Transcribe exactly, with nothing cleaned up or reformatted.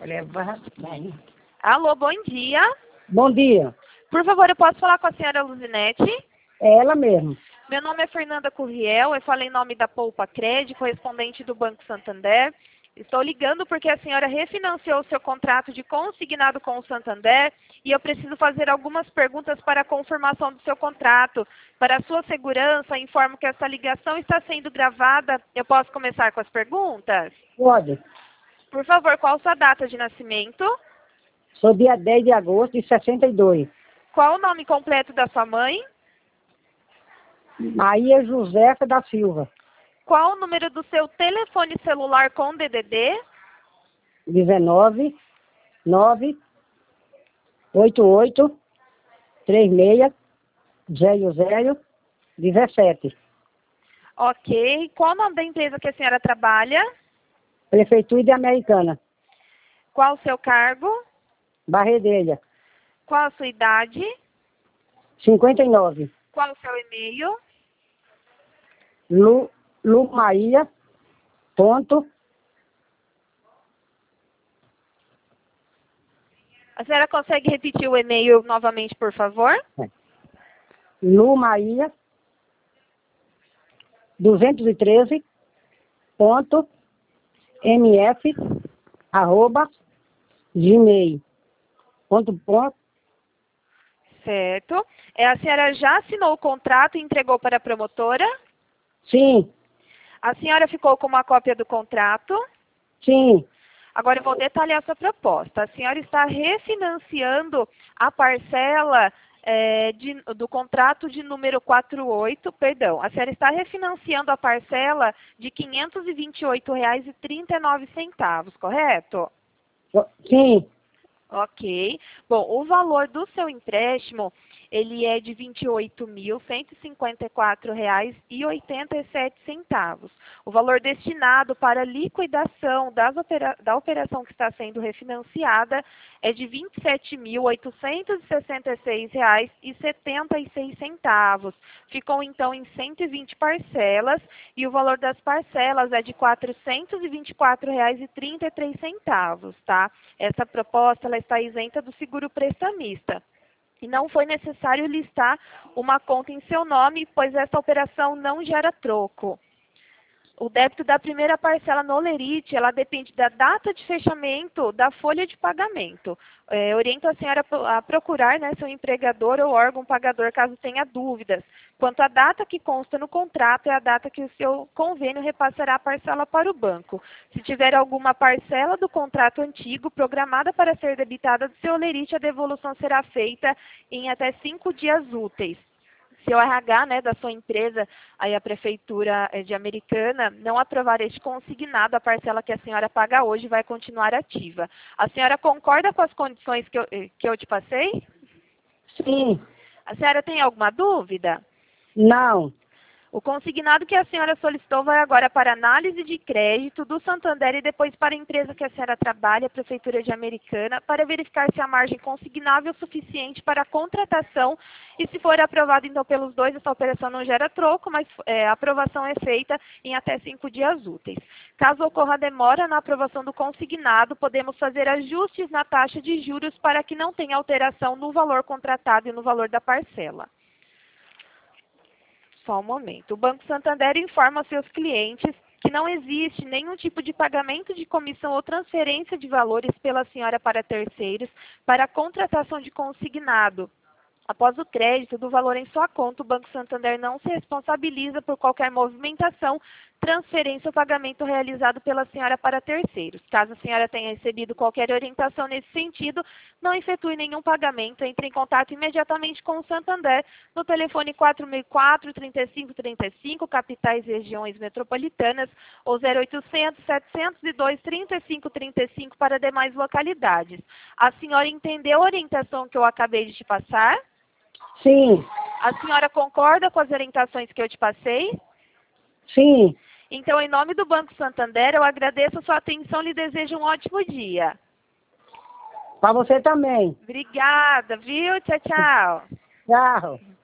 Leva bem. Alô, bom dia. Bom dia. Por favor, eu posso falar com a senhora Luzinete? É ela mesmo. Meu nome é Fernanda Curriel, eu falei em nome da Poupa Cred, correspondente do Banco Santander. Estou ligando porque a senhora refinanciou o seu contrato de consignado com o Santander e eu preciso fazer algumas perguntas para a confirmação do seu contrato. Para a sua segurança, informo que essa ligação está sendo gravada. Eu posso começar com as perguntas? Pode. Por favor, qual a sua data de nascimento? Sou dia dez de agosto de sessenta e dois. Qual o nome completo da sua mãe? Maria Josefa da Silva. Qual o número do seu telefone celular com D D D? dezenove, nove, oito oito, três seis, zero zero, dezessete. Ok. Qual o nome da empresa que a senhora trabalha? Prefeitura de Americana. Qual o seu cargo? Barredelha. Qual a sua idade? cinquenta e nove. Qual o seu e-mail? Lu, Lumaia. Ponto. A senhora consegue repetir o e-mail novamente, por favor? É. Lumaia. duzentos e treze. Ponto. mf. Arroba. Gmail. Ponto, ponto. Certo. É, a senhora já assinou o contrato e entregou para a promotora? Sim. A senhora ficou com uma cópia do contrato? Sim. Agora eu vou detalhar a sua proposta. A senhora está refinanciando a parcela é, de, do contrato de número quarenta e oito, perdão, a senhora está refinanciando a parcela de quinhentos e vinte e oito reais e trinta e nove centavos, correto? Sim. Ok. Bom, o valor do seu empréstimo, ele é de vinte e oito mil cento e cinquenta e quatro reais e oitenta e sete centavos. O valor destinado para liquidação das opera da operação que está sendo refinanciada é de vinte e sete mil oitocentos e sessenta e seis reais e setenta e seis centavos. Ficou então em cento e vinte parcelas e o valor das parcelas é de quatrocentos e vinte e quatro reais e trinta e três centavos, tá? Essa proposta ela está isenta do seguro prestamista. E não foi necessário listar uma conta em seu nome, pois essa operação não gera troco. O débito da primeira parcela no Lerite, ela depende da data de fechamento da folha de pagamento. É, oriento a senhora a procurar, né, seu empregador ou órgão pagador caso tenha dúvidas. Quanto à data que consta no contrato, é a data que o seu convênio repassará a parcela para o banco. Se tiver alguma parcela do contrato antigo programada para ser debitada do seu Lerite, a devolução será feita em até cinco dias úteis. Se o R H, né, da sua empresa, aí a Prefeitura de Americana, não aprovar este consignado, a parcela que a senhora paga hoje vai continuar ativa. A senhora concorda com as condições que eu, que eu te passei? Sim. A senhora tem alguma dúvida? Não. O consignado que a senhora solicitou vai agora para análise de crédito do Santander e depois para a empresa que a senhora trabalha, a Prefeitura de Americana, para verificar se a margem consignável é suficiente para a contratação e se for aprovado então pelos dois, essa operação não gera troco, mas é, a aprovação é feita em até cinco dias úteis. Caso ocorra demora na aprovação do consignado, podemos fazer ajustes na taxa de juros para que não tenha alteração no valor contratado e no valor da parcela. Só um momento. O Banco Santander informa seus clientes que não existe nenhum tipo de pagamento de comissão ou transferência de valores pela senhora para terceiros para a contratação de consignado. Após o crédito do valor em sua conta, o Banco Santander não se responsabiliza por qualquer movimentação, transferência ou pagamento realizado pela senhora para terceiros. Caso a senhora tenha recebido qualquer orientação nesse sentido, não efetue nenhum pagamento. Entre em contato imediatamente com o Santander no telefone quatro mil e quatro, trinta e cinco trinta e cinco, capitais e regiões metropolitanas, ou zero oitocentos, setecentos e dois, trinta e cinco trinta e cinco para demais localidades. A senhora entendeu a orientação que eu acabei de te passar? Sim. A senhora concorda com as orientações que eu te passei? Sim. Então, em nome do Banco Santander, eu agradeço a sua atenção e lhe desejo um ótimo dia. Para você também. Obrigada, viu? Tchau, tchau. Tchau.